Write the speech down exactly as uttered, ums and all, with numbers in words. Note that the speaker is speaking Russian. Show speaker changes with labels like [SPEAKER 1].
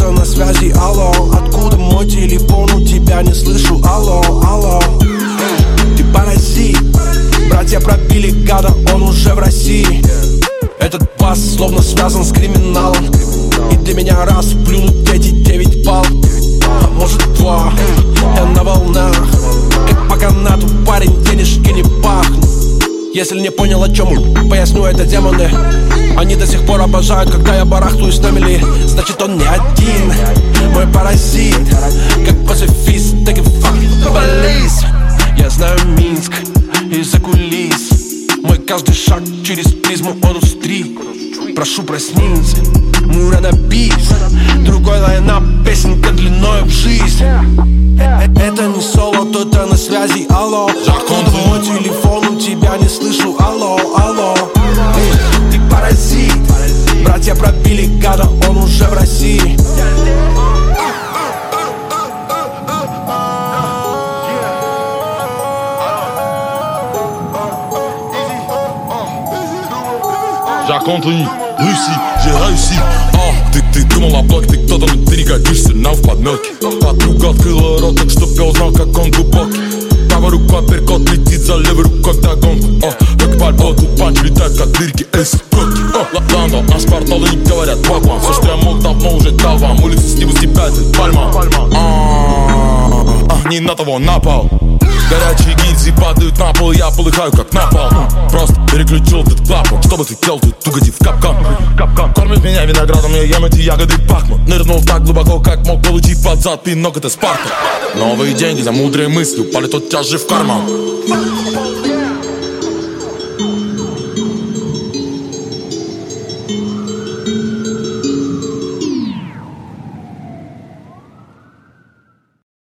[SPEAKER 1] кто-то на связи, алло. Откуда мой телефон, у тебя не слышу, алло, алло. Ты паразит, братья пробили гада, он уже в России. Этот бас словно связан с криминалом, и для меня раз плюнуть эти девять баллов. Может два, я на волнах, как по канату, парень, денежки не пахнут. Если не понял, о чем он, поясню, это демоны. Они до сих пор обожают, когда я барахтаюсь на мели. Значит, он не один, мой паразит, как пацифист, так и факт-баллист. Я знаю Минск из-за кулис, мой каждый шаг через призму индустрии. Прошу, проснись, мы ранобис. Другой лайнап, песенка длиною в жизнь. Это не соло, кто-то на связи, алло. Откуда мой телефон, у тебя не слышу, алло, алло. Ты паразит, братья пробили гада, он уже в России.
[SPEAKER 2] Жак Антони, Russie, j'ai réussi. А, ты, ты думал о блоке, ты кто-то, но ты не годишься нам в подметке. Подруга открыла рот, так чтоб я узнал, как он глубокий. Правая рука перкот летит за левой рукой вдогонку. А, как пальбо, тут панч летает, как лирики эйс Крокки. А, Лондон, аспарталы не говорят вагон. Все, что я мог, давно уже дал вам. Улицы с небо тебя, это пальма. А, не на того напал. Горячие гильзы падают на пол, я полыхаю как напал. Просто переключил этот клапан. Что бы ты делал, тут угоди в капкан. Кормит меня виноградом, я ем эти ягоды пахнут. Нырнул так глубоко, как мог, получить под зад пинок, это Спарта. Новые деньги за мудрые мысли упали тотчас же в карман.